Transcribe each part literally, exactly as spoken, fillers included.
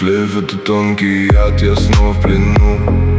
шлейф — это тонкий яд, я снова в плену.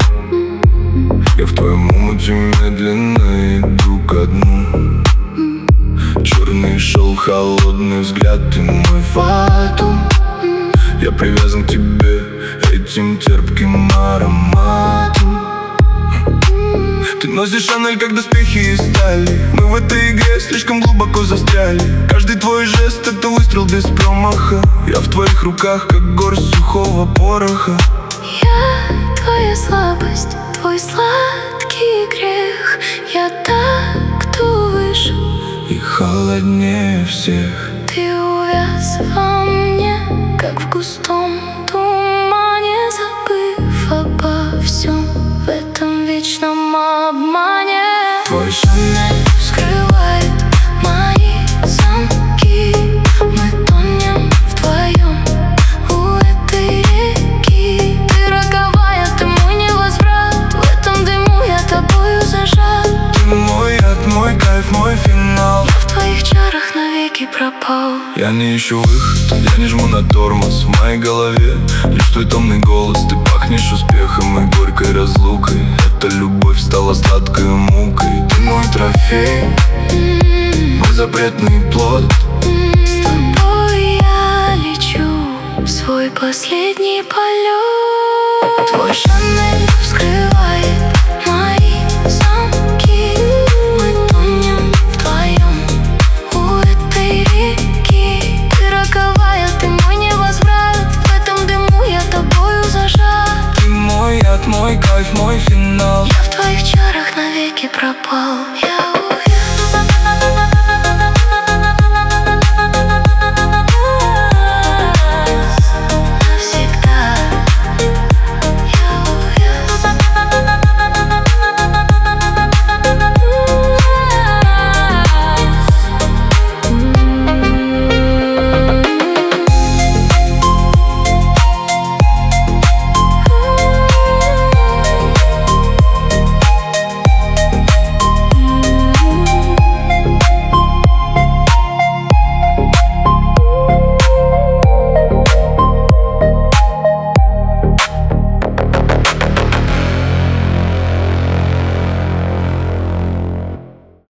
Я в твоем омуте медленно иду ко дну. Черный шел, холодный взгляд, ты мой фатум. Я привязан к тебе этим терпким ароматом. Ты носишь Шанель, как доспехи из стали. Мы в этой игре слишком глубоко застряли. Каждый твой жест — это выстрел без промаха. Я в твоих руках, как горсть сухого пороха. Я твоя слабость, твой сладкий грех. Я так, кто выше и холоднее всех. Ты увяз во мне, как в густом тумане, забыв обо всем в этом вечном обмане. Твой Шанель скрывает мои замки. Мы тонем вдвоем у этой реки. Ты роковая, ты мой невозврат. В этом дыму я тобою зажат. Ты мой яд, мой кайф, мой финал. Я в твоих чарах навеки пропал. Я не ищу выход, я не жму на тормоз. В моей голове лишь твой томный голос. Ты пахнешь успехом и горькой разлукой. Эта любовь стала сладкой мукой. Ты мой трофей, мой запретный плод. С тобой я лечу в свой последний полет. Твой Шанель вскрывает мои замки. Мы тонем вдвоем у этой реки. Ты роковая, ты мой невозврат. В этом дыму я тобою зажат. Ты мой яд, мой кайф, мой финал. Я в твоих чарах навеки пропал. Я